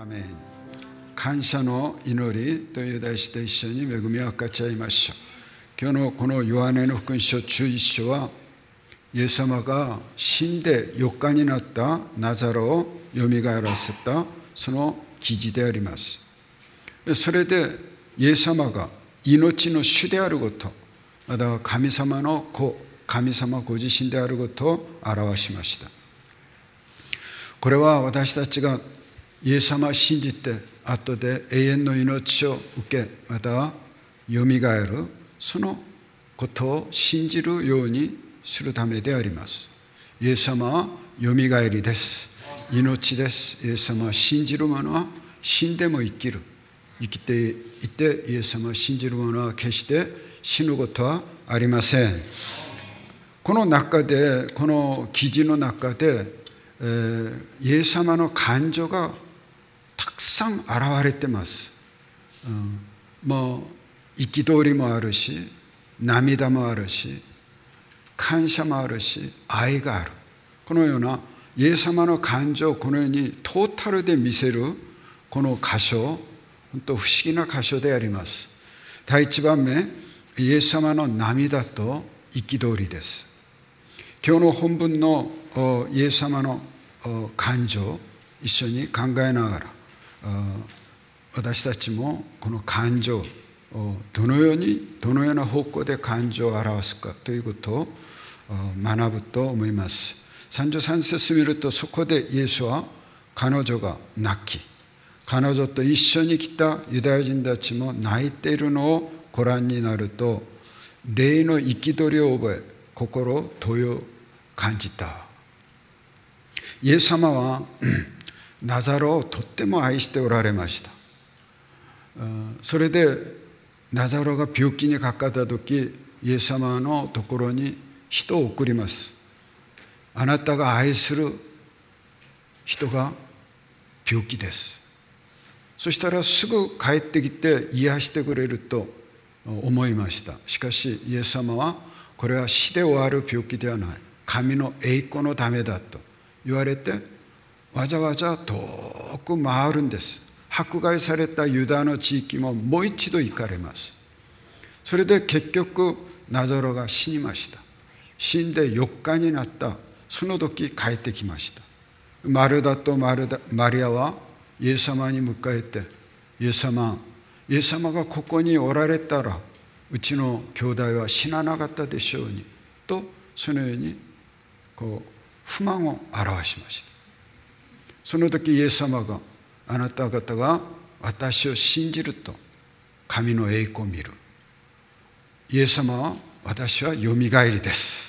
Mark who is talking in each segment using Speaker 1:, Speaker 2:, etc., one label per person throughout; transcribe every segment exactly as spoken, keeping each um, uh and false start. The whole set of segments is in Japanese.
Speaker 1: アメン。感謝の祈りという題して一緒に恵みを分かち合いましょう。今日のこのヨハネの福音書じゅういっ章は、イエス様が死んでよっかになったナザロをよみがえらせたその記事であります。それでイエス様が命の主であること、また神様の子、神様ご自身であることを表しました。これは私たちがイエス様を信じて後で永遠の命を受け、またよみがえるそのことを信じるようにするためであります。イエス様はよみがえりです。命です。イエス様は信じる者は死んでも生きる。生きていてイエス様を信じる者は決して死ぬことはありません。この中で、この記事の中で、えー、イエス様の感情がたくさん現れてます。うん、もう憤りもあるし、涙もあるし、感謝もあるし、愛がある。このようなイエス様の感情をこのようにトータルで見せるこの箇所、本当不思議な箇所であります。第一番目、イエス様の涙と憤りです。今日の本文のイエス様の感情を一緒に考えながら、私たちもこの感情をどのようにどのような方向で感情を表すかということを学ぶと思います。さんじゅうさん節見ると、そこでイエスは彼女が泣き、彼女と一緒に来たユダヤ人たちも泣いているのをご覧になると、霊の憤りを覚え、心を問いを感じた。イエス様はナザロをとっても愛しておられました。それでナザロが病気にかかった時、イエス様のところに人を送ります。あなたが愛する人が病気です。そしたらすぐ帰ってきて癒してくれると思いました。しかしイエス様は、これは死で終わる病気ではない、神の栄光のためだと言われて、わざわざ遠く回るんです。迫害されたユダの地域ももう一度行かれます。それで結局ナザロが死にました。死んでよっかになったその時帰ってきました。マルダとマルダマリアはイエス様に迎えて、イエス様、イエス様がここにおられたらうちの兄弟は死ななかったでしょうにと、そのようにこう不満を表しました。その時イエス様が、あなた方が私を信じると神の栄光を見る。イエス様は、私はよみがえりです、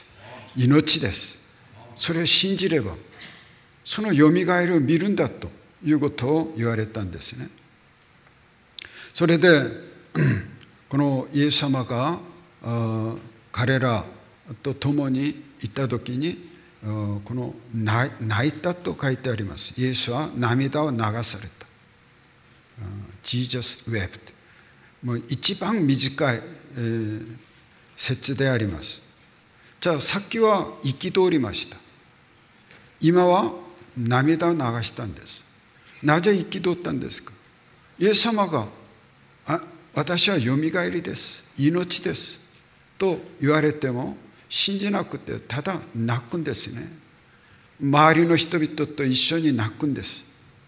Speaker 1: 命です。それを信じればそのよみがえりを見るんだということを言われたんですね。それでこのイエス様が彼らと共にいた時に、この泣いたと書いてあります。イエスは涙を流された。Jesus wept。もう一番短い説であります。じゃあさっきは憤りました。今は涙を流したんです。なぜ憤ったんですか。イエス様が、あ、私はよみがえりです、命ですと言われても信じなくて、ただ泣くんですね。周りの人々と一緒に泣くんです。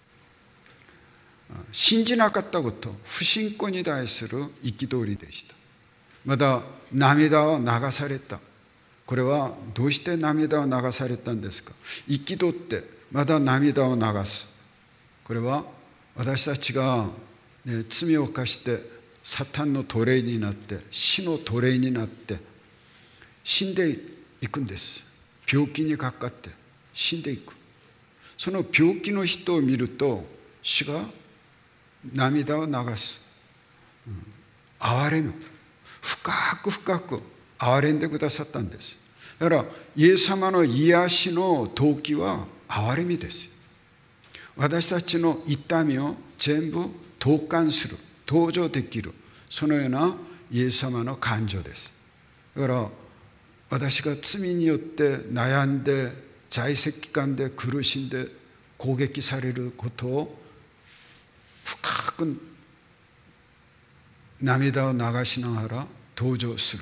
Speaker 1: 信じなかったこと、不信仰に対する憤りでした。また涙を流された。これはどうして涙を流されたんですか。憤ってまた涙を流す。これは私たちが、ね、罪を犯してサタンの奴隷になって、死の奴隷になって死んでいくんです。病気にかかって死んでいく。その病気の人を見ると主が涙を流す、うん、憐れむ、深く深く憐れんでくださったんです。だからイエス様の癒しの動機は憐れみです。私たちの痛みを全部同感する、同情できる、そのようなイエス様の感情です。だから私が罪によって悩んで在籍感で苦しんで攻撃されることをく涙を流しながら登場する。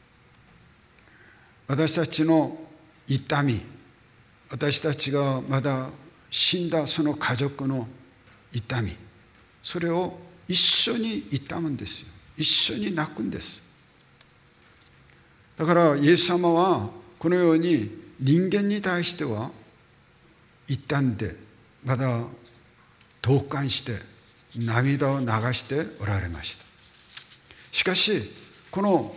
Speaker 1: 私たちの痛み、私たちがまだ死んだその家族の痛み、それを一緒に痛むんですよ。一緒に泣くんです。だからイエス様はこのように人間に対しては痛んで、まだ同感して涙を流しておられました。しかしこの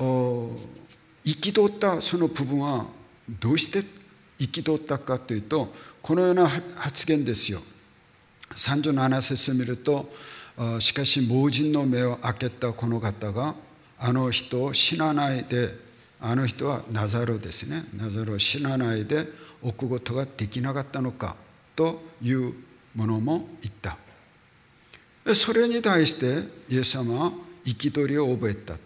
Speaker 1: 憤ったその部分はどうして憤ったかというと、このような発言ですよ。さんじゅうなな節を見ると、しかし盲人の目を開けたこの方があの人を死なないで、あの人はナザロですね、ナザロを死なないで置くことができなかったのかというものも言った。それに対してイエス様は憤りを覚えたと。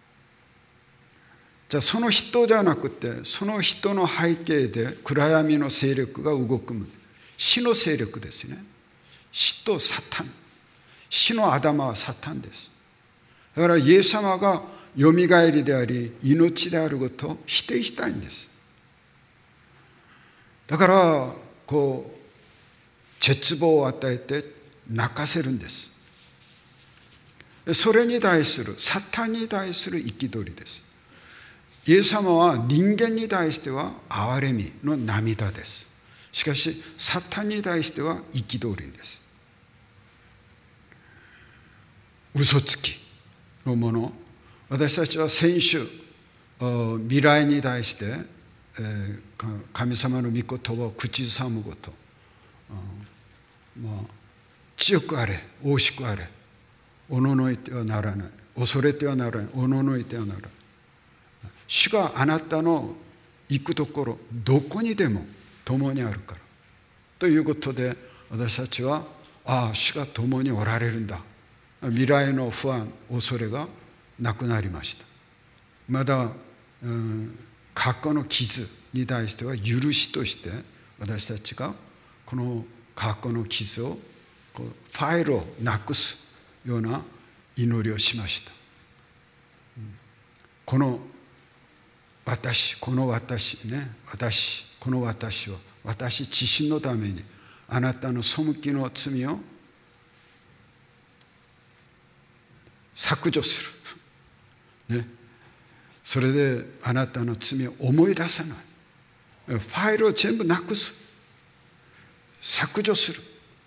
Speaker 1: じゃあその人じゃなくて、その人の背景で暗闇の勢力が動く、死の勢力ですね。死とサタン、死の頭はサタンです。だからイエス様がよみがえりであり命であることを否定したいんです。だからこう絶望を与えて泣かせるんです。それに対する、サタンに対する憤りです。イエス様は人間に対しては憐れみの涙です。しかしサタンに対しては憤りです。嘘つきのもの、私たちは先週未来に対して神様の御言葉を口ずさむこと、もう強くあれ、大しくあれ、おののいてはならない、恐れてはならない、おののいてはならない。主があなたの行くところどこにでも共にあるからということで、私たちはああ主が共におられるんだ、未来の不安、恐れがなくなりました。まだ、うん、過去の傷に対しては許しとして私たちがこの過去の傷をこうファイルをなくすような祈りをしました。この私、この私ね、私、この私を、私自身のためにあなたの背きの罪を削除する、ね、それであなたの罪を思い出さない、ファイルを全部なくす、削除す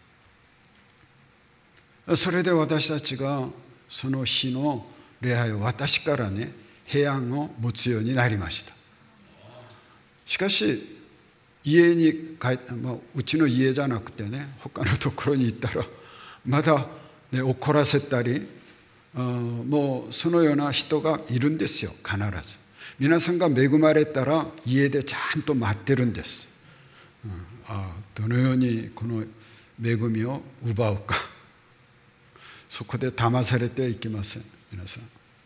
Speaker 1: る。それで私たちがその日の礼拝を私からね、平安を持つようになりました。しかし家に帰って、まあ、うちの家じゃなくてね、他のところに行ったらまだ、ね、怒らせたり、もうそのような人がいるんですよ。必ず皆さんが恵まれたら家でちゃんと待ってるんです、うん、あどのようにこの恵みを奪うか、そこで騙されていきません。皆さん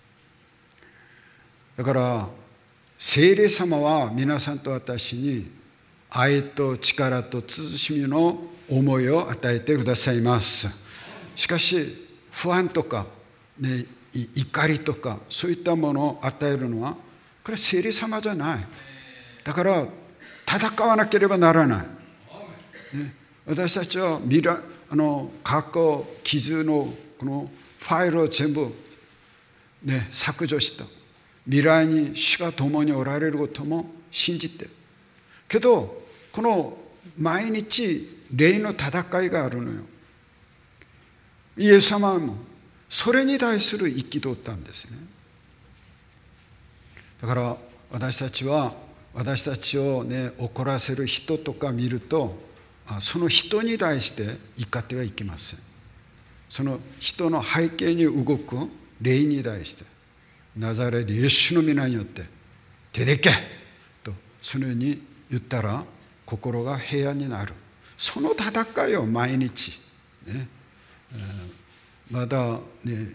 Speaker 1: だから聖霊様は皆さんと私に愛と力と慎みの思いを与えてくださいます。しかし不安とか、ね、怒りとかそういったものを与えるのはこれは聖霊様じゃない。だから戦わなければならない、ね、私たちは未来あの過去傷のこのファイルを全部、ね、削除した。未来に主が共におられることも信じてけど、この毎日霊の戦いがあるのよ。イエス様もそれに対する憤ったんですね。だから私たちは私たちを、ね、怒らせる人とか見ると、その人に対して怒ってはいけません。その人の背景に動く霊に対して、ナザレでイエスの皆によって出てけとそのように言ったら心が平安になる。その戦いを毎日、ねえー、まだ、ね、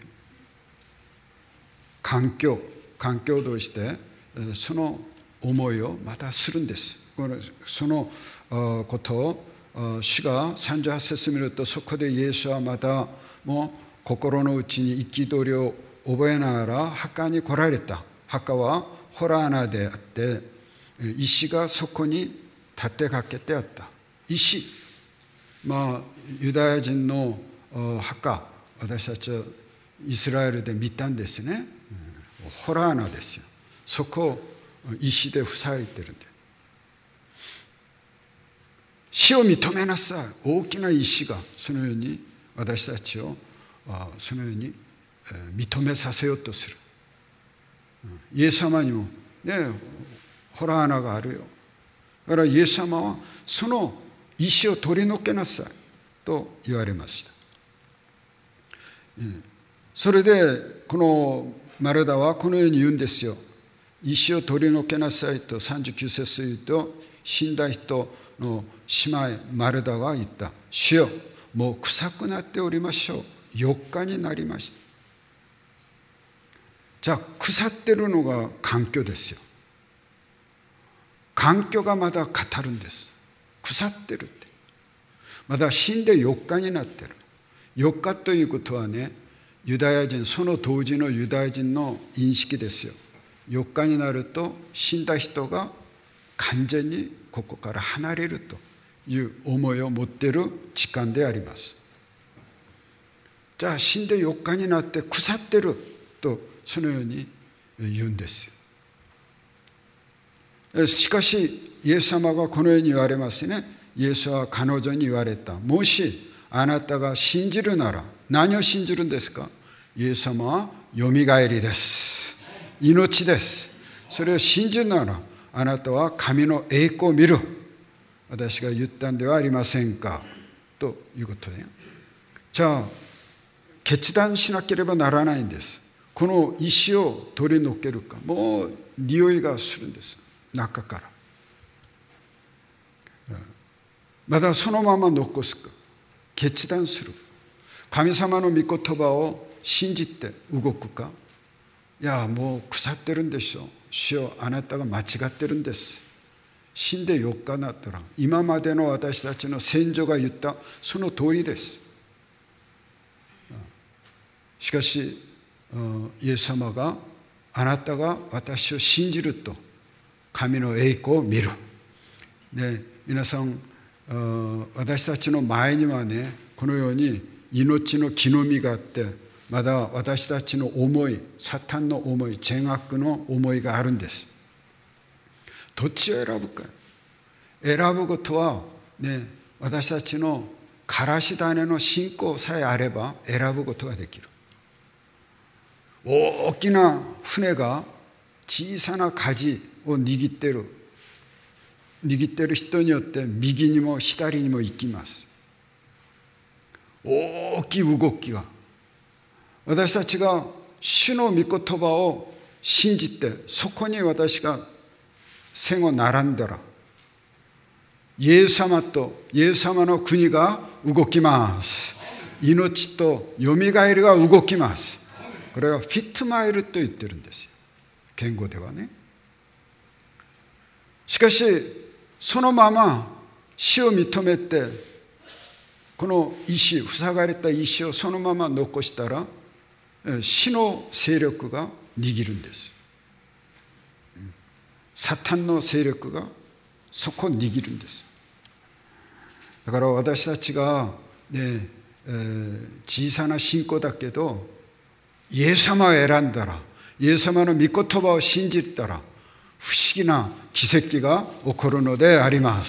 Speaker 1: 環境環境としてその思いをまたするんです。そのことを主がさんじゅうはち節見ると、そこでイエスはまたも心の内に憤りを覚えながら墓に来られた。墓は洞穴であって、石がそこに立てかけてあった。石、まあユダヤ人の墓、私たちはイスラエルで見たんですね。洞穴ですよ。そこを石で塞いでるんで、死を認めなさい。大きな石がそのように私たちをそのように認めさせようとする。イエス様にもね、洞穴があるよ。だからイエス様はその石を取り除けなさいと言われました。それでこのマルダはこのように言うんですよ。石を取り除けなさいとさんじゅうきゅう節言うと、死んだ人の姉妹マルダが言った。主よ、もう臭くなっておりましょう。よっかになりました。じゃあ腐ってるのが環境ですよ。環境がまだ語るんです。腐ってるって。まだ死んでよっかになってる。よっかということはね、ユダヤ人、その当時のユダヤ人の認識ですよ。よっかになると死んだ人が完全にここから離れるという思いを持っている時間であります。じゃあ死んでよっかになって腐ってるとそのように言うんですよ。しかしイエス様がこのように言われますね。イエスは彼女に言われた。もしあなたが信じるなら、何を信じるんですか？イエス様はよみがえりです。命です。それを信じるなら、あなたは神の栄光を見る。私が言ったんではありませんかということで、じゃあ決断しなければならないんです。この石を取り除けるか。もう匂いがするんです、中から。まだそのまま残すか、決断する。神様の御言葉を信じて動くか。いや、もう腐ってるんでしょう。主よ、あなたが間違ってるんです。死んでよっかになったら、今までの私たちの先祖が言ったその通りです。しかしイエス様が、あなたが私を信じると神の栄光を見る。で、皆さん、私たちの前にはね、このように命の木の実があって、まだ私たちの思い、サタンの思い、邪悪の思いがあるんです。どっちを選ぶか。選ぶことはね、私たちのからし種の信仰さえあれば選ぶことができる。大きな船が小さな舵を握っている握っている人によって右にも左にも行きます。大きい動きが、私たちが主の御言葉を信じて、そこに私が線を並んだら、イエス様とイエス様の国が動きます。命とよみがえりが動きます。これはフィットマイルと言ってるんですよ、言語ではね。しかしそのまま死を認めて、この石、塞がれた石をそのまま残したら、死の勢力が握るんです。サタンの勢力がそこを握るんです。だから私たちが、ねえー、小さな信仰だけど、イエス様を選んだら、イエス様の御言葉を信じたら、不思議な奇跡が起こるのであります。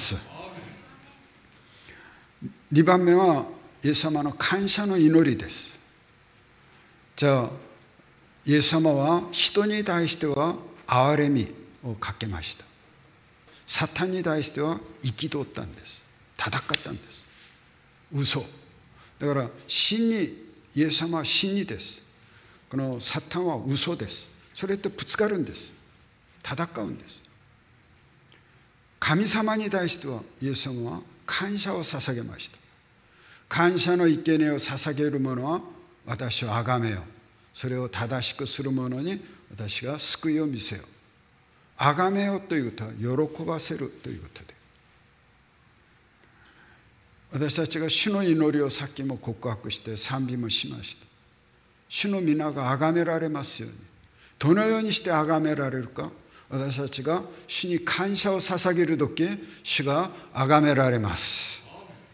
Speaker 1: にばんめはイエス様の感謝の祈りです。じゃあイエス様は人に対しては憐れみをかけました。サタンに対しては憤ったんです。戦ったんです。嘘だから、真にイエス様は真にです。このサタンは嘘です。それとぶつかるんです。戦うんです。神様に対してはイエス様は感謝を捧げました。感謝の生贄を捧げる者は私を崇めよう。それを正しくする者に私が救いを見せよう。崇めようということは喜ばせるということで、 私たちが主の祈りをさっきも告白して賛美もしました。主の皆が崇められますように。どのようにして崇められるか、私たちが主に感謝を捧げるとき、主が崇められます。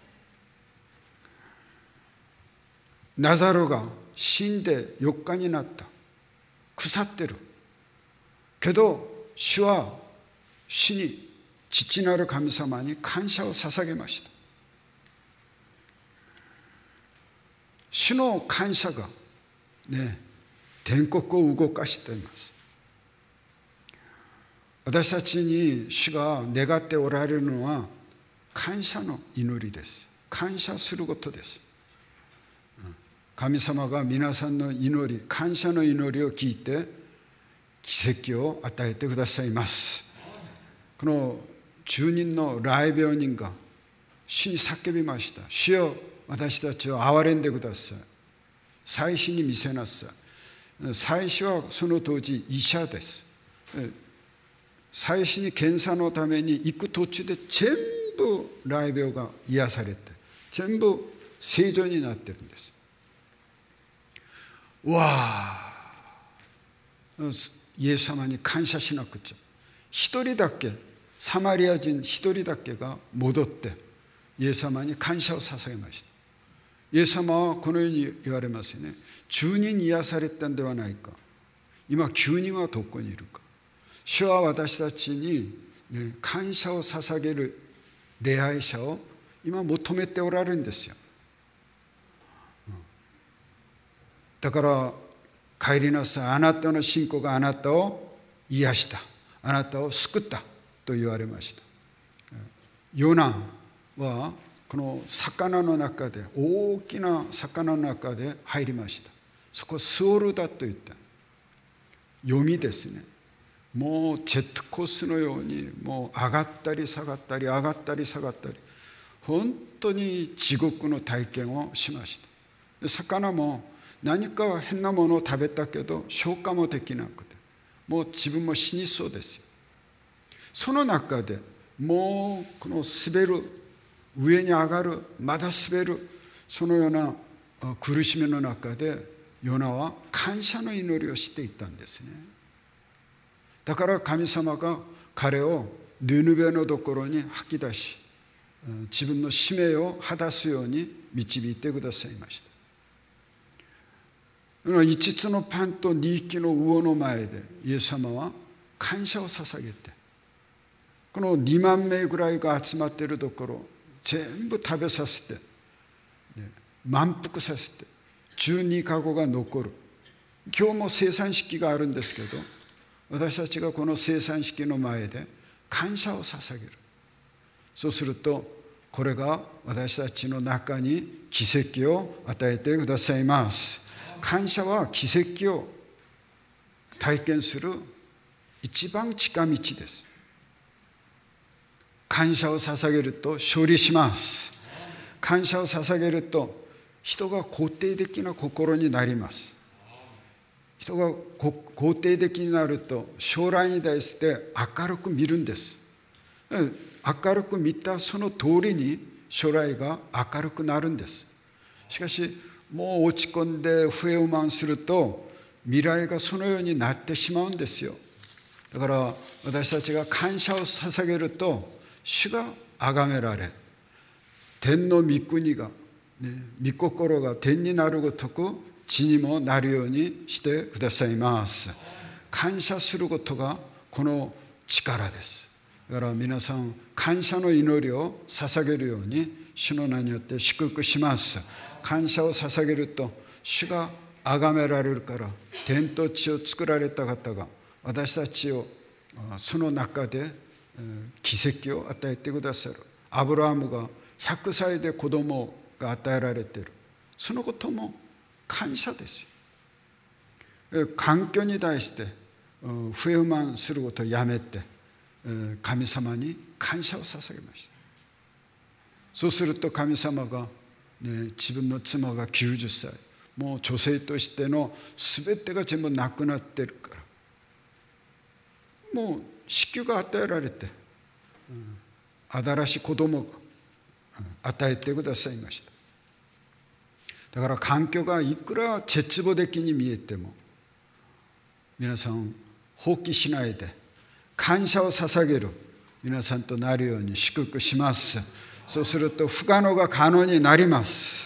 Speaker 1: ナザロが死んでよっかになった。腐ってる。けど主は主に父なる神様に感謝を捧げました。主の感謝がね、天国を動かしています。私たちに主が願っておられるのは感謝の祈りです。感謝することです。神様が皆さんの祈り、感謝の祈りを聞いて奇跡を与えてくださいます。この住人の癩病人が主に叫びました。主よ、私たちを憐れんでください。祭司に見せなさい。祭司はその当時医者です。祭司に検査のために行く途中で全部癩病が癒されて全部正常になってるんです。わあ、イエス様に感謝しなくちゃ。一人だけ、サマリア人一人だけが戻ってイエス様に感謝を捧げました。イエス様はこのように言われますよね。じゅうにん癒されたんではないか。今きゅうにんはどこにいるか。主は私たちに、ね、感謝を捧げる礼拝者を今求めておられるんですよ。だから帰りなさい。あなたの信仰があなたを癒した。あなたを救ったと言われました。ヨナはこの魚の中で、大きな魚の中で入りました。そこスオルだと言った。読みですね。もうジェットコースのようにもう上がったり下がったり上がったり下がったり、本当に地獄の体験をしました。で魚も何か変なものを食べたけど消化もできなくて、もう自分も死にそうですよ。その中でもうこの滑る、上に上がる、まだ滑る、そのような苦しみの中でヨナは感謝の祈りをしていたんですね。だから神様が彼をニヌベのところに吐き出し、自分の使命を果たすように導いてくださいました。いつつのパンとにひきの魚の前でイエス様は感謝を捧げて、このにまんめいぐらいが集まっているところ全部食べさせて、満腹させて、じゅうにかごが残る。今日も生産式があるんですけど、私たちがこの生産式の前で感謝を捧げる。そうするとこれが私たちの中に奇跡を与えてくださいます。感謝は奇跡を体験する一番近道です。感謝を捧げると勝利します。感謝を捧げると人が肯定的な心になります。人が肯定的になると将来に対して明るく見るんです。明るく見たその通りに将来が明るくなるんです。しかしもう落ち込んで不平不満すると未来がそのようになってしまうんですよ。だから私たちが感謝を捧げると主が崇められ、天の御国が、ね、御心が天になるごとく地にもなるようにしてくださいます。感謝することがこの力です。だから皆さん感謝の祈りを捧げるように主の名によって祝福します。感謝を捧げると主が崇められるから、天と地を作られた方が私たちをその中で奇跡を与えてくださる。アブラハムがひゃくさいで子供が与えられている。そのことも感謝ですよ。環境に対して不平不満することをやめて神様に感謝を捧げました。そうすると神様が、ね、自分の妻がきゅうじゅっさい、もう女性としての全てが全部なくなってるから、もう子宮が与えられて、新しい子供が与えてくださいました。だから環境がいくら絶望的に見えても皆さん放棄しないで感謝を捧げる皆さんとなるように祝福します。そうすると不可能が可能になります。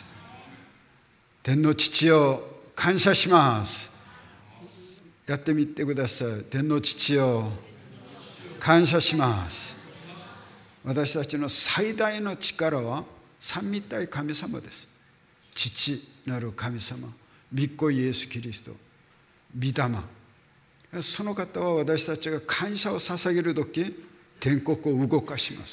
Speaker 1: 天の父よ感謝します。やってみてください。天の父よ感謝します。私たちの最大の力は三位一体神様です。父なる神様、御子イエスキリスト、御霊、その方は私たちが感謝を捧げるとき天国を動かします。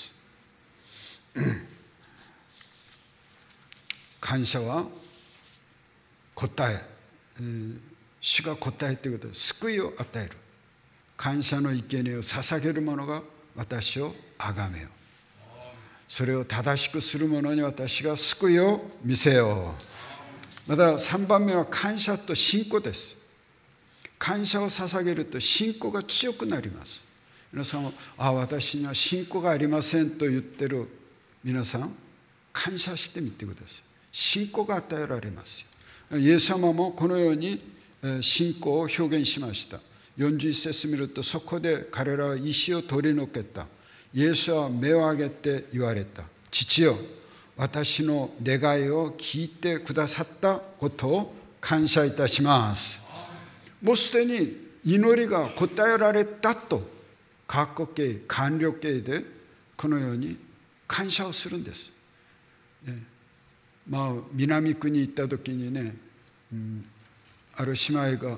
Speaker 1: 感謝は答え、主が答えということで救いを与える。感謝の生贄を捧げる者が私を崇めよう。それを正しくする者に私が救いを見せよう。またさんばんめは感謝と信仰です。感謝を捧げると信仰が強くなります。皆さんはあ私には信仰がありませんと言ってる皆さん、感謝してみてください。信仰が与えられますよ。イエス様もこのように信仰を表現しました。よんじゅういち節見ると、そこで彼らは石を取り除けた。イエスは目を上げて言われた。父よ、私の願いを聞いてくださったことを感謝いたします。もうすでに祈りが答えられたと過去形、完了形でこのように感謝をするんです、ね。まあ南区に行った時にね、うん、ある姉妹が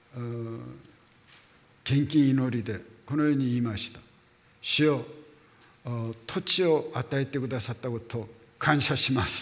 Speaker 1: 献金祈りでこのように言いました。主よ、土地を与えてくださったことを感謝します。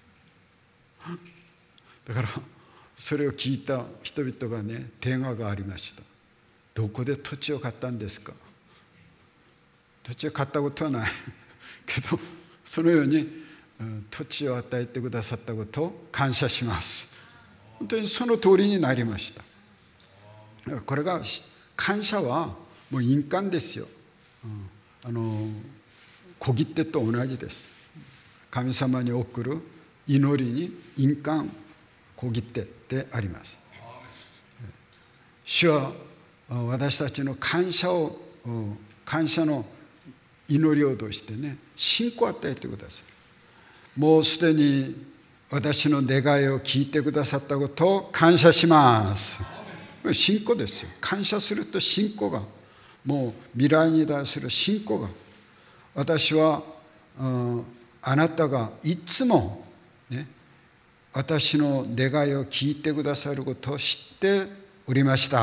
Speaker 1: だからそれを聞いた人々がね、電話がありました。どこで土地を買ったんですか。土地を買ったことはないけど、そのように土地を与えてくださったことを感謝します。本当にその通りになりました。これが感謝はもう印鑑ですよ。あの小切手と同じです。神様に送る祈りに印鑑、小切手であります。主は私たちの感謝を感謝の祈りを通してね、信仰を与えてください。もうすでに私の願いを聞いてくださったことを感謝します。信仰ですよ。感謝すると信仰が、もう未来に対する信仰が、私は、うん、あなたがいつも、ね、私の願いを聞いてくださることを知っておりました。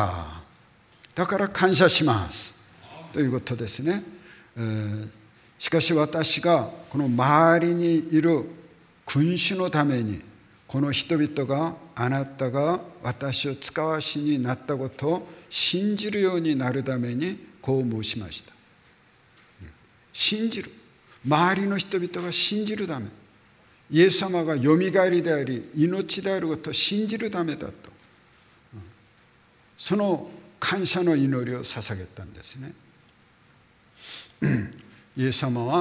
Speaker 1: だから感謝しますということですね。えー、しかし私がこの周りにいる君主のために、この人々があなたが私を使わしになったことを信じるようになるためにこう申しました。信じる、周りの人々が信じるため、イエス様がよみがえりであり命であることを信じるためだと、その感謝の祈りを捧げたんですね。イエス様は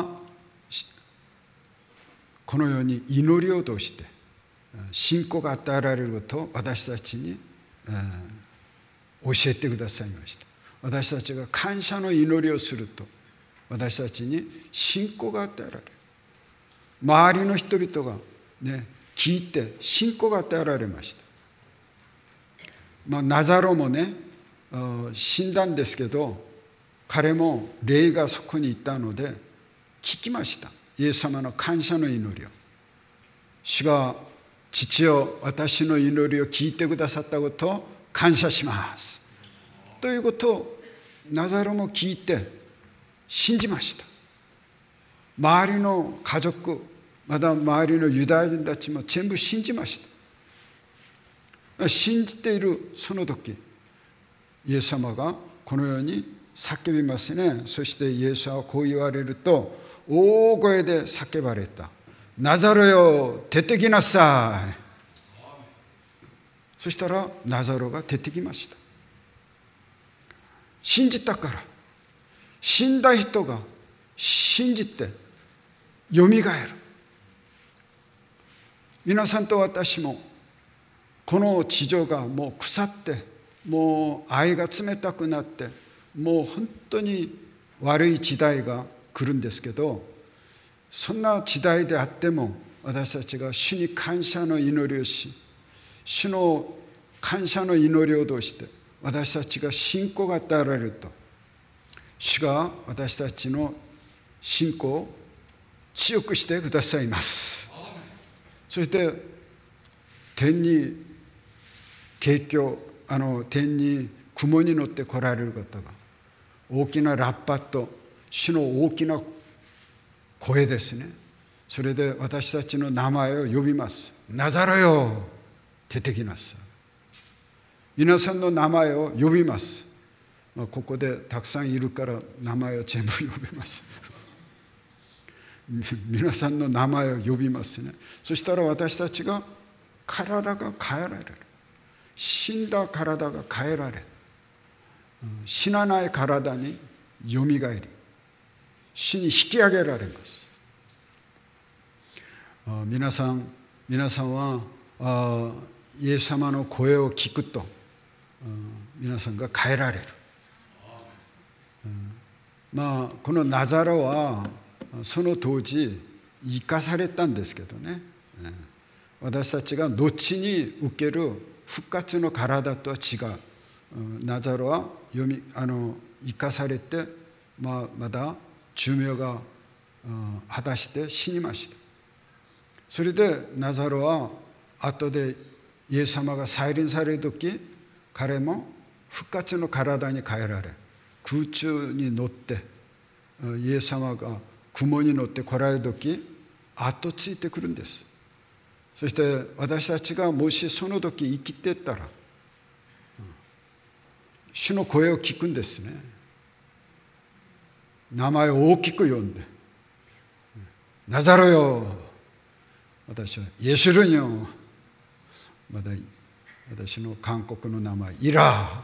Speaker 1: このように祈りを通して信仰が与えられることを私たちに教えてくださいました。私たちが感謝の祈りをすると、私たちに信仰が与えられる。周りの人々がね、聞いて信仰が与えられました。まあ、ナザロもね、死んだんですけど、彼も霊がそこにいたので聞きました。イエス様の感謝の祈りを。主が父よ、私の祈りを聞いてくださったことを感謝しますということをナザロも聞いて信じました。周りの家族、また周りのユダヤ人たちも全部信じました。信じているその時、イエス様がこのように叫びますね。そしてイエスはこう言われると、大声で叫ばれた。ナザロよ、出てきなさい。そしたらナザロが出てきました。信じたから。死んだ人が信じてよみがえる。 皆さんと私もこの地上がもう腐って、もう愛が冷たくなって、もう本当に悪い時代が来るんですけど、そんな時代であっても私たちが主に感謝の祈りをし、主の感謝の祈りを通して私たちが信仰が与えられると、主が私たちの信仰を強くしてくださいます。そして天に景況、あの天に雲に乗って来られる方が、大きなラッパと主の大きな声ですね。それで私たちの名前を呼びます。ナザレよ、出てきなさい。皆さんの名前を呼びます。まあ、ここでたくさんいるから名前を全部呼びます。皆さんの名前を呼びますね。そしたら私たちが体が変えられる。死んだ体が変えられ、死なない体によみがえり、主に引き上げられます。皆さん、皆さんはあイエス様の声を聞くと皆さんが変えられる。まあこのナザレはその当時生かされたんですけどね、私たちが後に受ける復活の体とは違う。ナザレは読みあの生かされて、まあ、まだ寿命が果たして死にました。それでナザレは後でイエス様が再臨される時、彼も復活の体に変えられ、空中に乗ってイエス様が雲に乗って来られる時、後ついてくるんです。そして私たちがもしその時生きてたら、主の声を聞くんですね。名前を大きく呼んで、ナザレよ、私はイエシュルニョ、まだ私の韓国の名前イラ、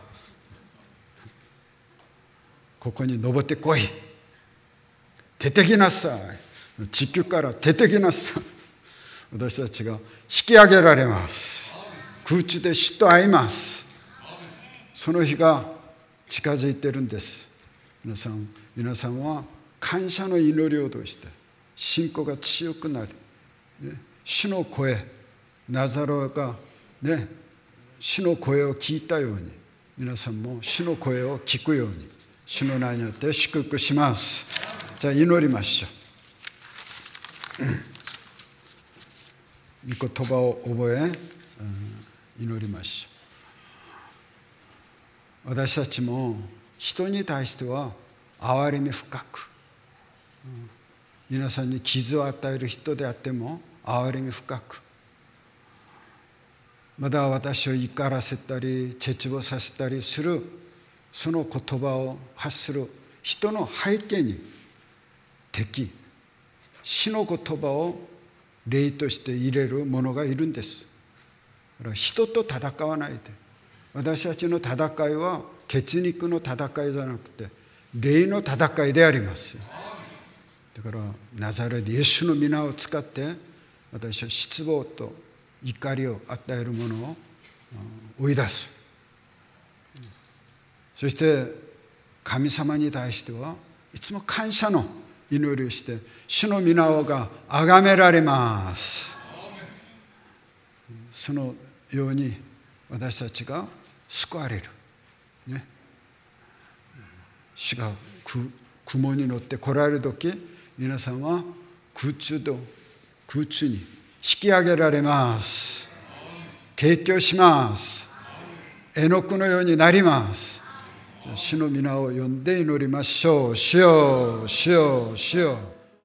Speaker 1: ここに登ってこい、出てきなさい、地球から出てきなさい。私たちが引き上げられます。空中で主と会います。その日が近づいているんです。皆さん、皆さんは感謝の祈りを通して信仰が強くなり、ね、主の声、ナザレが、ね、主の声を聞いたように、皆さんも主の声を聞くように、主の名によって祝福します。じゃあ祈りましょう。御言葉を覚え、祈りましょう。私たちも人に対しては憐れみ深く、皆さんに傷を与える人であっても憐れみ深く、まだ私を怒らせたり絶望させたりするその言葉を発する人の背景に敵、死の言葉を例として入れる者がいるんです。だから人と戦わないで、私たちの戦いは血肉の戦いじゃなくて霊の戦いであります。だからナザレでイエスの皆を使って私は失望と怒りを与えるものを追い出す。そして神様に対してはいつも感謝の祈りをして主の皆が崇められます。そのように私たちが救われる、ね、主が雲に乗って来られる時、皆さんは空中と空中に引き上げられます。提供します。エノクのようになります。主の皆を呼んで祈りましょう。主よ、主よ、主よ。